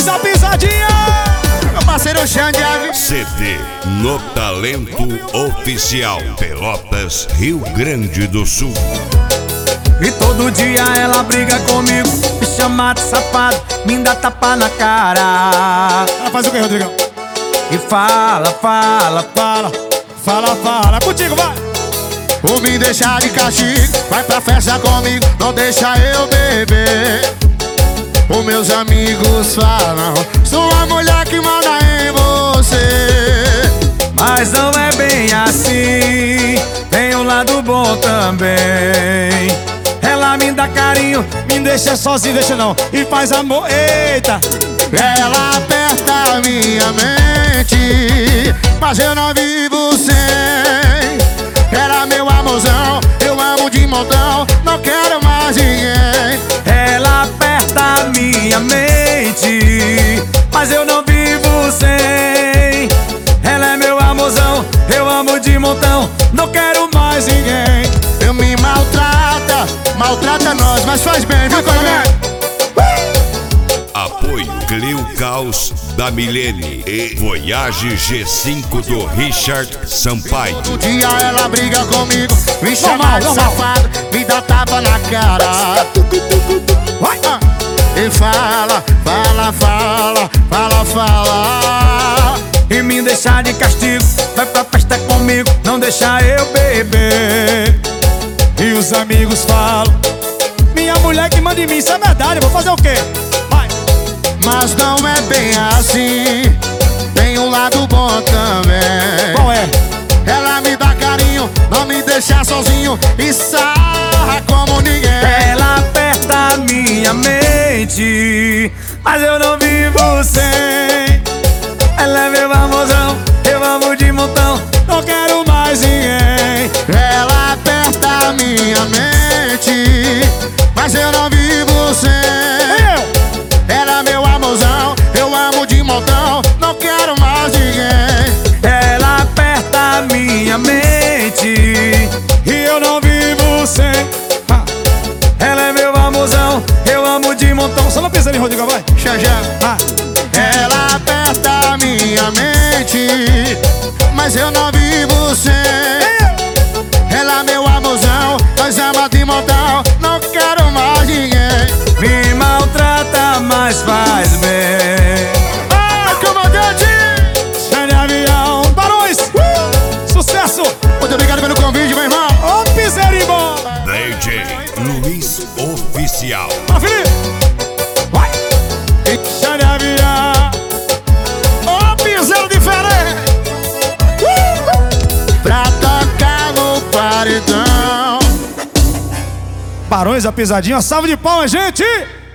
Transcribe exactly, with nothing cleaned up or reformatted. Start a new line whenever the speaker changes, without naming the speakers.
Barões da Pisadinha.
Meu parceiro Xandiave.
C D No Talento Oficial, Pelotas, Rio Grande do Sul.
E todo dia ela briga comigo, me chama de safado, me dá tapa na cara.
Ela faz o que, Rodrigão?
E fala, fala, fala, fala, fala. Contigo, vai!
Por me deixar de castigo, vai pra festa comigo, não deixa eu beber. Os meus amigos falam, sou a mulher que manda em você.
Mas não é bem assim, tem um lado bom também. Ela me dá carinho, me deixa sozinho, deixa não, e faz amor, eita.
Ela aperta minha mente, mas eu não vivo sem. Ela meu amorzão, eu amo de montão, não quero mais ninguém.
Ela aperta minha mente, mas eu não vivo sem. Ela é meu amorzão, eu amo de montão, não quero mais ninguém.
Eu me maltrata, maltrata nós, mas faz bem, viu, coronel?
Apoio Cleo Caos da Milene e Voyage G cinco do Richard Sampaio.
Todo dia ela briga comigo, me chama de safado, me dá tapa na cara. Vai! E fala, fala, fala, fala, fala.
E me deixar de castigo, vai pra festa comigo, não deixa eu beber. E os amigos falam, minha mulher que manda em mim, isso é verdade, vou fazer o quê? Vai!
Mas não é bem assim, tem um lado bom também.
Qual é?
Ela me dá carinho, não me deixa sozinho e sarra como ninguém.
Ela aperta minha mente, mas eu não vivo sem. Ela é meu amorzão, eu amo de montão, não quero mais ninguém.
Ela aperta minha mente, mas eu não vivo sem. Ela é meu amorzão, eu amo de montão, não quero mais ninguém.
Ela aperta minha mente e eu não vivo sem. Ha. Ela é meu amorzão, eu amo de montão. Só não pisa ali, Rodrigo, vai.
Xanjá.
Ha.
Ela aperta minha mente, mas eu não vivo sem. Ela é meu amorzão, nós ama de montão, não quero mais ninguém.
Me maltrata, mas faz bem.
Ah, comandante!
Xande Avião, Barões, uh! Sucesso!
Muito obrigado pelo convite, meu irmão.
Ô, Piserimbo!
D J Luiz Oficial.
Para Felipe! Vai! Xande Avião!
Ô, piseiro diferente! Uh! Pra tocar no paredão.
Barões da Pisadinha, salve de palmas, gente!